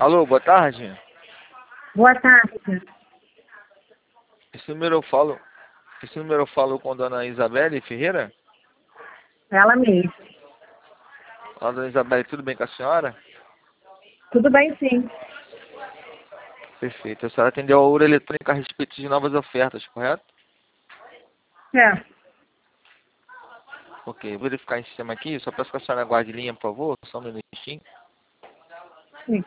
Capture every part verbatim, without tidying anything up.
Alô, boa tarde. Boa tarde. Esse número eu falo, esse número eu falo com a dona Isabelle Ferreira? Ela mesma. Olá, dona Isabelle, tudo bem com a senhora? Tudo bem, sim. Perfeito. A senhora atendeu a Ouro Eletrônica a respeito de novas ofertas, correto? É. Ok, vou verificar em sistema aqui. Só peço que a senhora aguarde linha, por favor. Só um minutinho. Sim.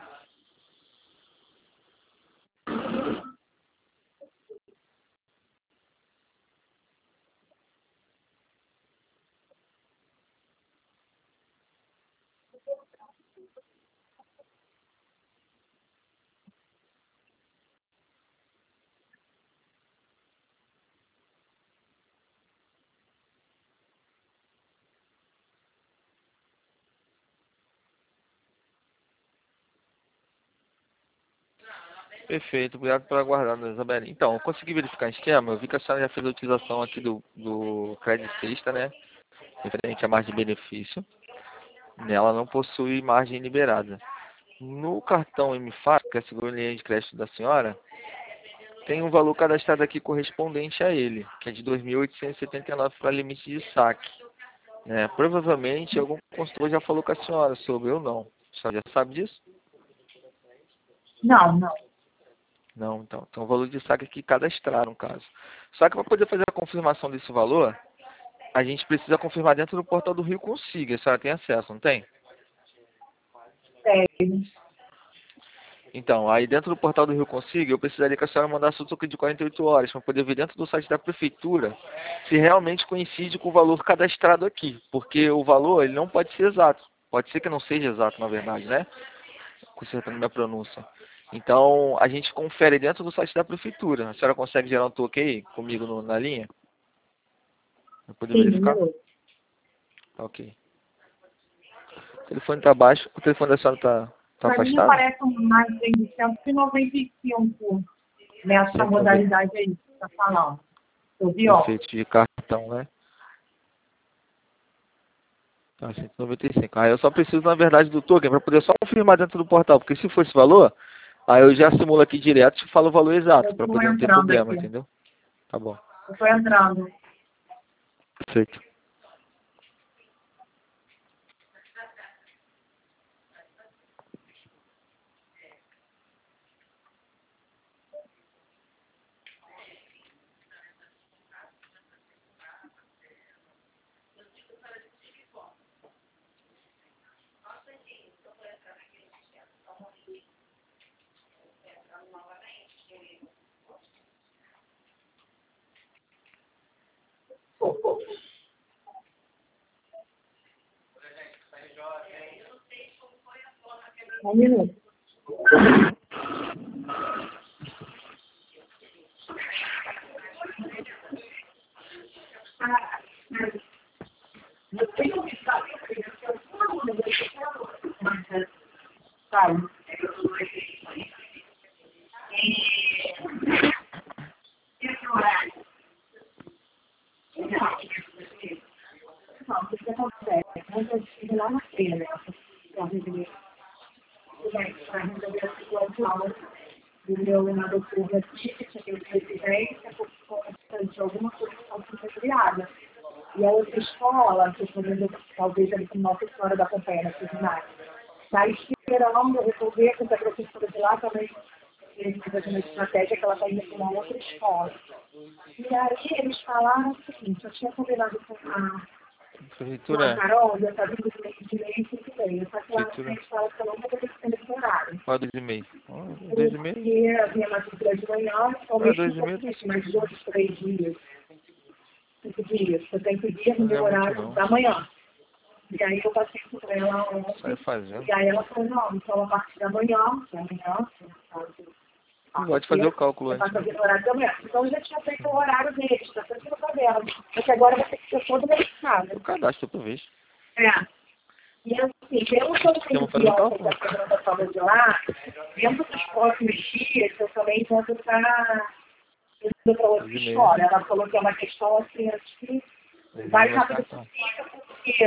Perfeito, obrigado por aguardar, dona Isabelle. Então, eu consegui verificar em sistema. Eu vi que a senhora já fez a utilização aqui do, do Credit Sexta, né? Referente à margem de benefício. Nela não possui margem liberada. No cartão M F A C, que é a segunda linha de crédito da senhora, tem um valor cadastrado aqui correspondente a ele, que é de dois mil oitocentos e setenta e nove para limite de saque. Né? Provavelmente algum consultor já falou com a senhora sobre, ou não. A senhora já sabe disso? Não, não. Não, então. Então o valor de saque aqui cadastrado, no caso. Só que para poder fazer a confirmação desse valor, a gente precisa confirmar dentro do portal do Rio Consiga. A senhora tem acesso, não tem? Sério. Então, aí dentro do portal do Rio Consiga, eu precisaria que a senhora mandasse o token de quarenta e oito horas para poder ver dentro do site da prefeitura se realmente coincide com o valor cadastrado aqui. Porque o valor, ele não pode ser exato. Pode ser que não seja exato, na verdade, né? Consertando minha pronúncia. Então, a gente confere dentro do site da prefeitura. A senhora consegue gerar um token aí comigo no, na linha? Para poder Sim, um verificar? minuto. Tá, ok. O telefone está baixo. O telefone da senhora está tá Para mim afastado? aparece um margem de cento e noventa e cinco nessa cento e noventa. modalidade aí que você está falando. Eu vi, ó. Perfeito, de cartão, né? Tá, cento e noventa e cinco. Aí eu só preciso, na verdade, do token para poder só confirmar dentro do portal. Porque se for esse valor, aí eu já simulo aqui direto e te falo o valor Eu exato, para estou poder não ter entrando problema, aqui. entendeu? Tá bom. Eu estou entrando. Perfeito. Um minuto. Calma. Não, o que acontece? Quando eu estive lá na feira, para resolver para resolver a situação do meu lado público aqui, que tinha presidência por conta de alguma solução que foi criada. E a outra escola, que eu estou talvez ali com Nossa Senhora da Companhia, na Cidade, está esperando eu resolver com a professora de lá também, eles fazendo uma estratégia que ela está indo para uma outra escola. E aí eles falaram o seguinte, eu tinha combinado com a com a Prefeitura, Carol, já está vindo de meio de meio e cinco e meio. Só que lá na prefeitura, frente fala que eu não vou poder ficar nesse horário. qual é dois e meio? Dois e meio? Porque a minha matrícula de manhã, só É, mesmo dois um e meio, pouquinho, dois assim, mais dois, três dias, cinco dias. Eu tenho que ir no não meu é muito horário não. da manhã. E aí eu passei por ela Sai ontem. fazendo. E aí ela falou, não, então a partir da manhã, que é amanhã, Não pode fazer o cálculo é para antes, né? fazer no horário da manhã. Então eu já tinha feito o horário deles, está sempre no caderno. Só que agora vai ter que ser todo O mercado. cadastro por vez. É. E assim, pelo que eu Estamos entendi fazendo o ontem cálculo? da programação de lá, dentro dos próximos dias, eu também vou estar indo para outra Dois e meio. escola. Ela falou que é uma questão assim, acho que Dois e mais meio mais rápido cartão. possível, porque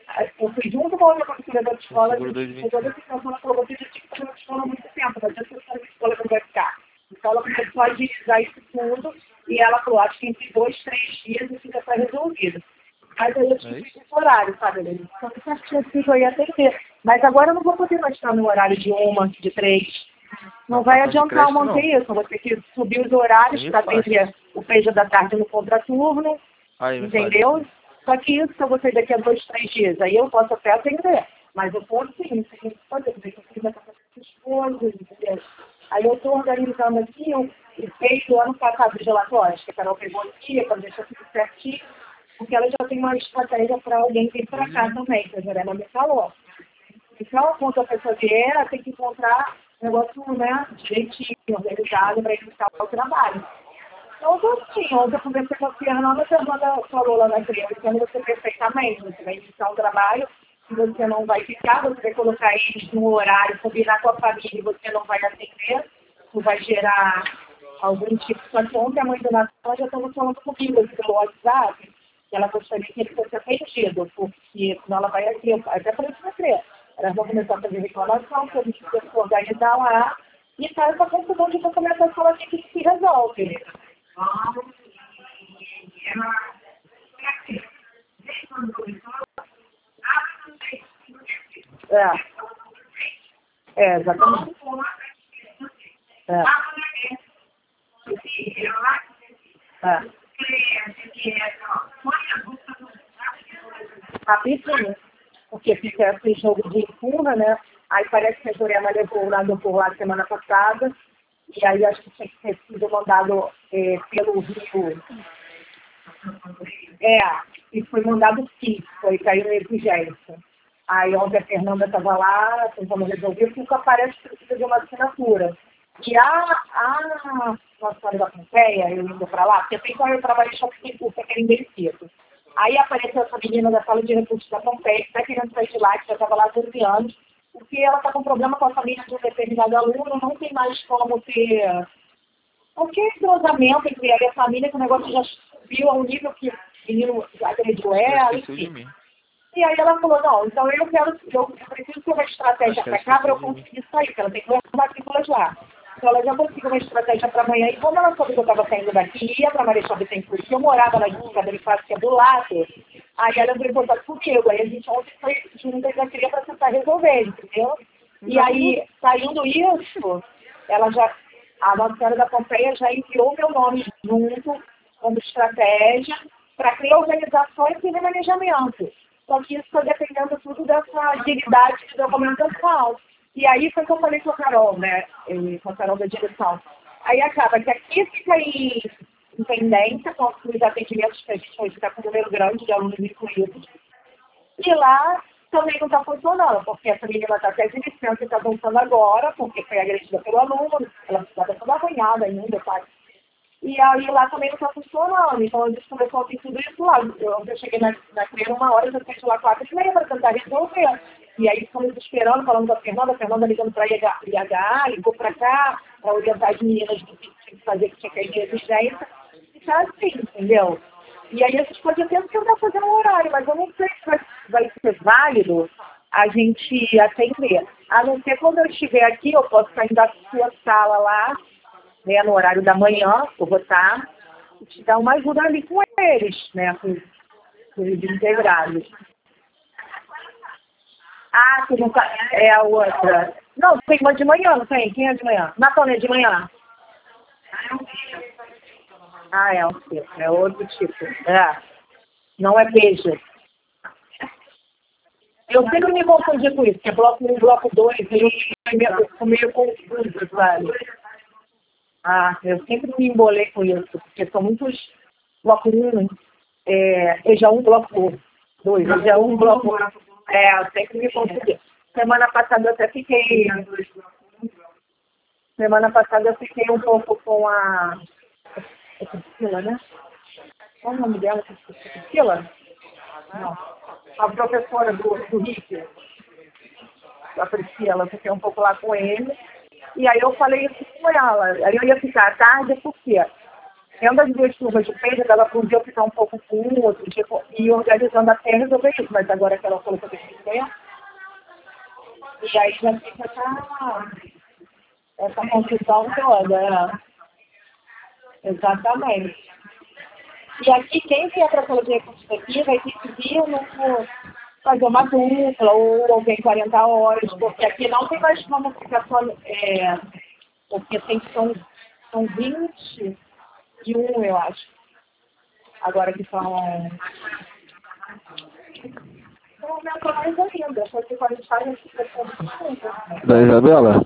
Eu fui junto com a outra professora da escola, Seguro dois mil e vinte. toda a situação, ela falou, você já tinha que fazer uma escola há muito tempo, mas essa escola, escola não vai ficar. Então ela começou a agilizar isso tudo, e ela falou, acho que entre dois, três dias isso já está resolvido. Mas aí eu tive esse horário, sabe, Helene? Então, certinho assim que eu ia atender. Mas agora eu não vou poder mais estar no horário de uma, de três. Não, Não, vai cartão de adiantar crédito, manter não. isso. Eu vou ter que subir os horários Aí é para fácil. atender o P J da tarde no contraturno. Aí é Entendeu? fácil. Só que isso que eu vou sair daqui a dois, três dias. Aí eu posso até atender. Mas eu posso sim, não sei o que fazer, porque eu preciso fazer essas coisas, entendeu? Aí eu estou organizando aqui, eu fiz do ano passado os relatórios, que a Carol pegou aqui, para deixar tudo certinho, porque ela já tem uma estratégia para alguém vir para cá também, que a Jorema me falou. Então, quando a pessoa vier, tem que encontrar um negócio, né, direitinho, organizado para iniciar o trabalho. Então, eu tô assim, ontem eu conversei com a Fernanda, a Fernanda falou lá na criança, você perfeitamente, você vai iniciar um trabalho, se você não vai ficar, você vai colocar eles no horário, combinar com a família e você não vai atender, isso vai gerar algum tipo de situação, que a mãe do Natal já estava falando comigo pelo WhatsApp, que ela gostaria que ele fosse atendido, porque senão ela vai aqui, até para isso crer. Elas vão começar a fazer reclamação, que a gente precisa se organizar lá, e tá essa confusão de você começar a falar que se resolve. É. É, exatamente. É. É. Rapidinho. Porque fica esse jogo de empurra, né? Aí parece que a Jurema levou o lado por lá semana passada. E aí acho que tinha que ter sido mandado é, pelo Rio. É, e foi mandado sim, foi caiu na exigência. Aí ontem a Fernanda estava lá, tentando resolver, porque nunca aparece que precisa de uma assinatura. E a, a Nossa Senhora da Pompeia, eu indo para lá, porque até então eu trabalhei só porque curso aquele envelhecido. Aí apareceu essa menina da sala de recursos da Pompeia, que está querendo sair de lá, que já estava lá há doze anos, porque ela está com problema com a família de um determinado aluno, não tem mais como ter qualquer entrosamento entre ela e a família, que o negócio já subiu a um nível que o menino agrediu ela, enfim. E aí ela falou, não, então eu quero, eu preciso ter uma estratégia para cá para eu conseguir sair, porque ela tem duas matrículas lá. Então ela já conseguiu uma estratégia para amanhã, e como ela soube que eu estava saindo daqui, ia para Marechal Bittencourt, que eu morava na escada de face, que é do lado, aí ela entrou em contato comigo, aí a gente ontem foi junto e já queria para tentar resolver, entendeu? E aí, saindo isso, ela já, a Nossa Senhora da Pompeia já enviou meu nome junto, como estratégia, para criar organizações e remanejamento. Só que isso está dependendo tudo dessa agilidade de documentação. E aí foi que eu falei com a Carol, né? Com a Carol da direção. Aí acaba que aqui fica em, em pendência com os atendimentos que a gente hoje está com um número grande de alunos incluídos. E lá também não está funcionando, porque essa menina está até de licença e está voltando agora, porque foi agredida pelo aluno, ela está toda arranhada ainda, tá? E aí lá também não está funcionando. Então a gente começou a ter tudo isso lá. Eu, eu cheguei na, na Creira uma hora, já fiz lá quatro e meia para tentar resolver. E aí ficamos esperando, falando da Fernanda, a Fernanda ligando para a I H A, ligou para cá, para orientar as meninas do que tinha que fazer, que tinha que ir de exigência. E tá assim, entendeu? E aí a gente pode até tentar fazer um horário, mas eu não sei se vai, vai ser válido a gente atender. A não ser quando eu estiver aqui, eu posso sair da sua sala lá, né, no horário da manhã, eu vou estar, e te dar uma ajuda ali com eles, né, com, com os integrados. Ah, tu não tá, é a outra. Não, tem uma de manhã, não tem? Quem é de manhã? Natália é de manhã? Ah, é um tipo, é outro tipo. É. Não é beijo. Eu sempre me confundi com isso, que é bloco um, bloco dois, e eu fico meio confuso, sabe? Ah, eu sempre me embolei com isso, porque são muitos bloco um, é, E J A um, bloco dois, E J A um, bloco... É, eu sempre me confundi. Semana passada eu até fiquei... Semana passada eu fiquei um pouco com a... É Priscila, né? Qual é o nome dela? Priscila? Não. A professora do, do R I C, a Priscila, eu fiquei um pouco lá com ele. E aí eu falei isso com ela. Aí eu ia ficar à tarde, por quê? tendo as duas turmas de peso, ela podia ficar um pouco com um, outro tipo, e organizando até resolver isso, mas agora que ela falou que eu tenho que ver, e aí já fica essa, essa confusão toda, né? Exatamente. E aqui, quem vier para a psicologia aqui vai ter que vir no, fazer uma dupla ou alguém quarenta horas, porque aqui não tem mais como ficar só, é, porque tem, são, são vinte e um, eu acho. Agora que são... São mentorais ainda, só que quando a gente faz, a gente fica com Da Isabela?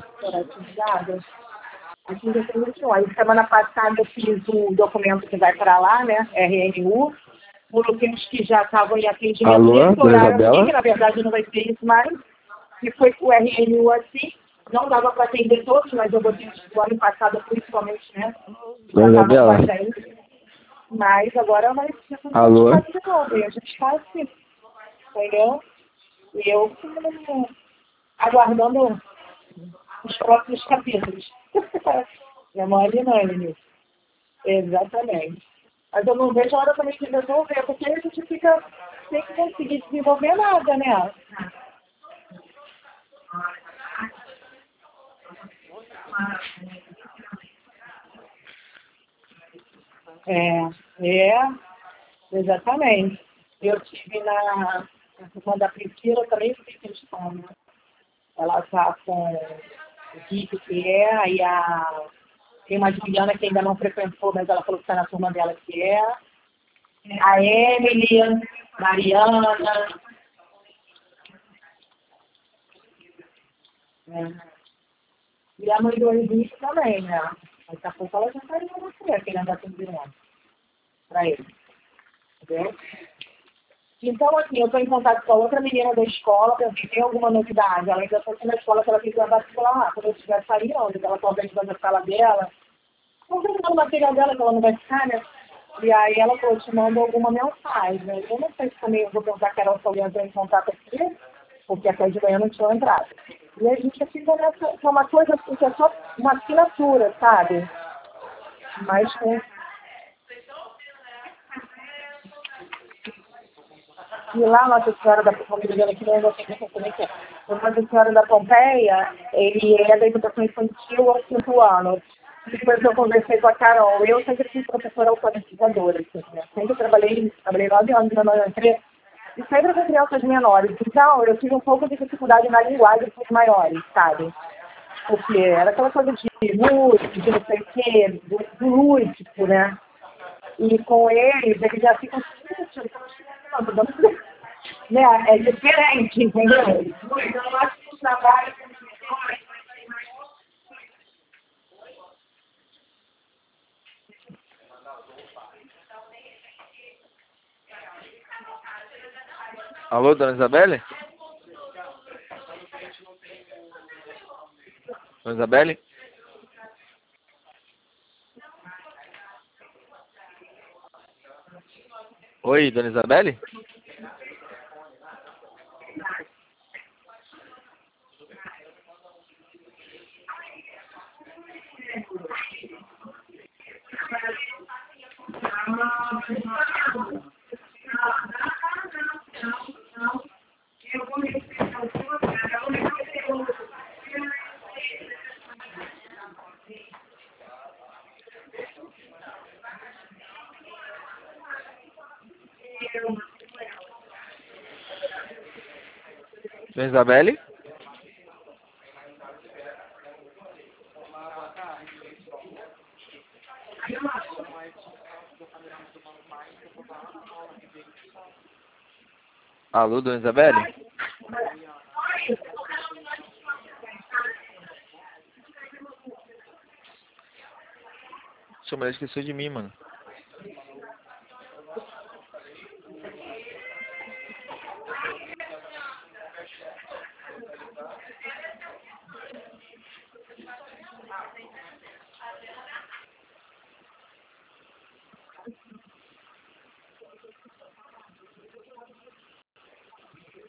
Aqui já tem vinte e um. Aí, semana passada, eu fiz o documento que vai para lá, né? R N U. Municípios que já estavam em atendimento. Alô, Dona Isabela? Que na verdade não vai ser isso mais. E foi com o R N U assim. Não dava para atender todos, mas eu botei o ano passado, principalmente, né? Dona Isabela? Mas agora vai ser tudo Alô? de novo. E a gente está assim. Entendeu? E eu hum, aguardando os próximos capítulos. Minha mãe é unânime. Exatamente. Mas eu não vejo a hora também de resolver, porque a gente fica sem conseguir desenvolver nada, né? É, é, exatamente. Eu tive na, na turma da Priscila também, fiquei questão, né? Ela está com o Kiko, que é, aí a, tem uma Juliana que ainda não frequentou, mas ela falou que está na turma dela, que é. A Emily, Mariana. É. E a mãe do Henrique também, né? Daqui a pouco ela já está indo na mulher, querendo dar tudo de novo para ele. Entendeu? Então, assim, eu estou em contato com a outra menina da escola, para ver se tem alguma novidade. Ela ainda está aqui na escola que ela tem que levar para lá. Quando eu estiver saindo, ela talvez vai na sala dela. Não sei se o material dela, que ela não vai ficar, né? E aí ela falou, te mando alguma mensagem. Né? Eu não sei se também eu vou perguntar que a Carol Solinha entrou em contato aqui, porque até de manhã não tinha entrado. E a gente fica nessa, que é uma coisa assim, que é só uma assinatura, sabe? Mas com... E lá, Nossa Senhora da Pompeia, aqui não sei como é que é. O Nossa Senhora da Pompeia, ele é da educação infantil aos cinco anos. Depois eu conversei com a Carol. Eu sempre fui professora alfabetizadora, assim, né? Sempre trabalhei, trabalhei nove anos na empresa. E sempre com crianças menores. Então, eu tive um pouco de dificuldade na linguagem com os maiores, sabe? Porque era aquela coisa de lúdico, de não sei o quê, do, do lúdico, né? E com eles, eles já ficam assim, né? É diferente, entendeu? Então, eu acho que o trabalho... Alô, Dona Isabelle? Dona Isabelle? Oi, Dona Isabelle? Dona Isabelle? Alô, Dona Isabelle? Sua mulher esqueceu de mim, mano.